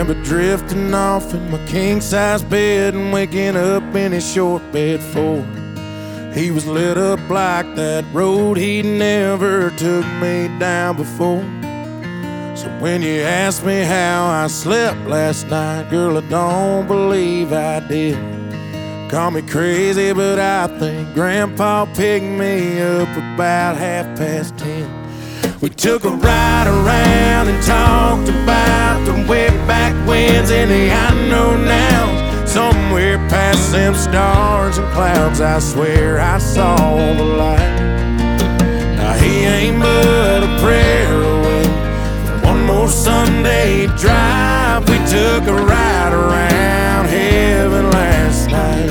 remember drifting off in my king-size bed and waking up in his short bed Ford. He was lit up like that road he'd never took me down before. So when you ask me how I slept last night, girl, I don't believe I did. Call me crazy, but I think Grandpa picked me up about 10:30. We took a ride around and talked about the way back whens and the I know nows. Somewhere past them stars and clouds, I swear I saw the light. Now he ain't but a prayer away from one more Sunday drive. We took a ride around heaven last night.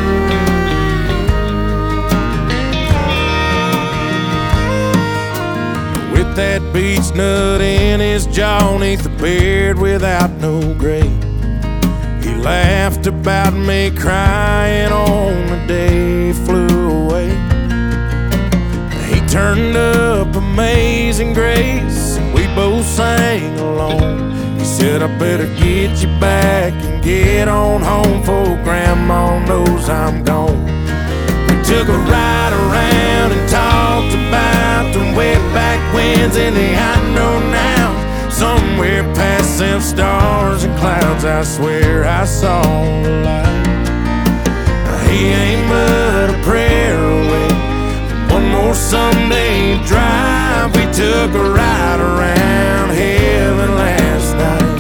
With that beach nut in his jaw, neath the beard without no gray, he laughed about me crying on the day he flew away. He turned up Amazing Grace and we both sang along. He said, I better get you back and get on home before Grandma knows I'm gone. We took a ride around and talked about the way back whens and the I know now. Somewhere past them stars and clouds, I swear I saw the light. Now he ain't but a prayer away from one more Sunday drive. We took a ride around heaven last night.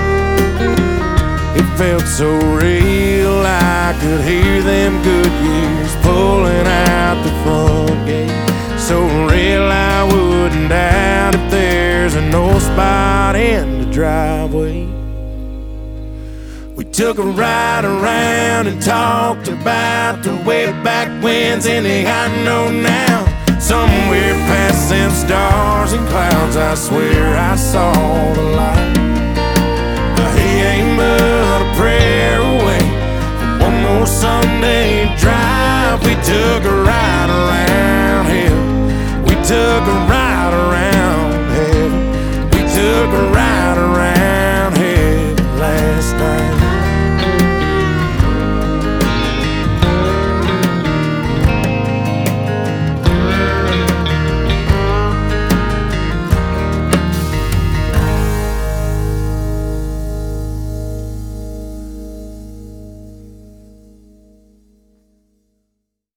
It felt so real, I could hear them good years pulling out the front gate. So real I wouldn't doubt if there's a no spot in the driveway. We took a ride around and talked about the way back whens and the I know now. Somewhere past them stars and clouds, I swear I saw the light.